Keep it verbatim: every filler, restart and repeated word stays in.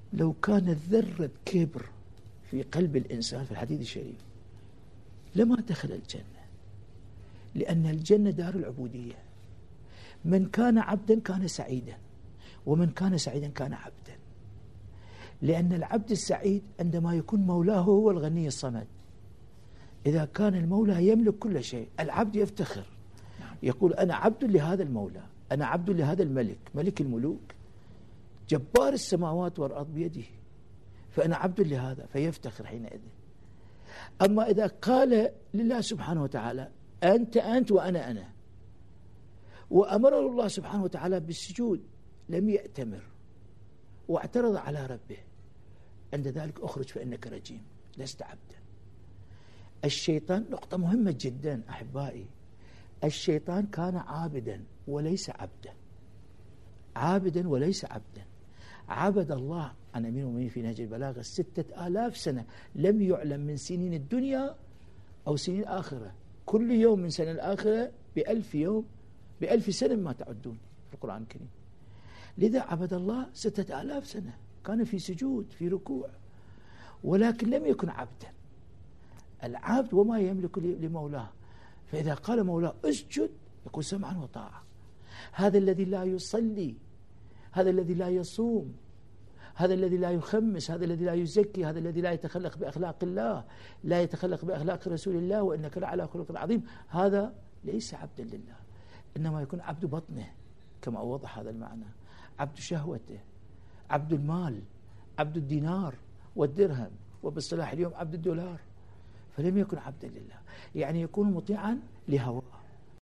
لو كانت ذرة كبر في قلب الإنسان في الحديث الشريف لما دخل الجنة، لأن الجنة دار العبودية. من كان عبدا كان سعيدا، ومن كان سعيدا كان عبدا، لأن العبد السعيد عندما يكون مولاه هو الغني الصمد. إذا كان المولى يملك كل شيء العبد يفتخر، يقول أنا عبد لهذا المولى، أنا عبد لهذا الملك، ملك الملوك جبار السماوات والأرض بيده، فأنا عبد لهذا، فيفتخر حينئذ. أما إذا قال لله سبحانه وتعالى أنت أنت وأنا أنا، وأمره الله سبحانه وتعالى بالسجود لم يأتمر واعترض على ربه، عند ذلك أخرج فإنك رجيم، لست عبدا. الشيطان، نقطة مهمة جدا أحبائي، الشيطان كان عابدا وليس عبدا، عابدا وليس عبدا. عبد الله عن أمير المؤمنين في نهج البلاغة ستة آلاف سنة، لم يعلم من سنين الدنيا أو سنين الآخرة، كل يوم من سنة الآخرة بألف يوم، بألف سنة ما تعدون في القرآن الكريم. لذا عبد الله ستة آلاف سنة، كان في سجود في ركوع، ولكن لم يكن عبدا. العبد وما يملك لمولاه، فإذا قال مولاه اسجد يكون سمعا وطاعة. هذا الذي لا يصلي، هذا الذي لا يصوم، هذا الذي لا يخمس، هذا الذي لا يزكي، هذا الذي لا يتخلق بأخلاق الله، لا يتخلق بأخلاق رسول الله وإنك لعلى خلق عظيم، هذا ليس عبدا لله، إنما يكون عبد بطنه كما أوضح هذا المعنى، عبد شهوته، عبد المال، عبد الدينار والدرهم، وبالصلاح اليوم عبد الدولار، فلم يكن عبدا لله، يعني يكون مطيعا لهواه.